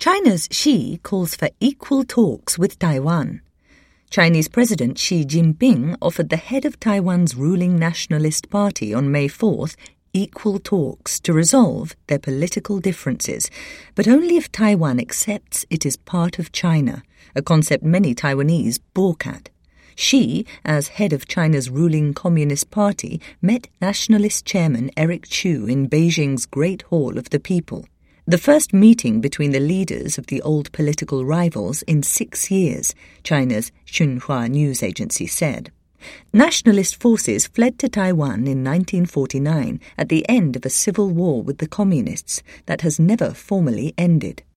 China's Xi calls for equal talks with Taiwan. Chinese President Xi Jinping offered the head of Taiwan's ruling Nationalist Party on May 4th equal talks to resolve their political differences, but only if Taiwan accepts it is part of China, a concept many Taiwanese balk at. Xi, as head of China's ruling Communist Party, met Nationalist Chairman Eric Chu in Beijing's Great Hall of the People. The first meeting between the leaders of the old political rivals in 6 years, China's Xinhua news agency said. Nationalist forces fled to Taiwan in 1949 at the end of a civil war with the Communists that has never formally ended.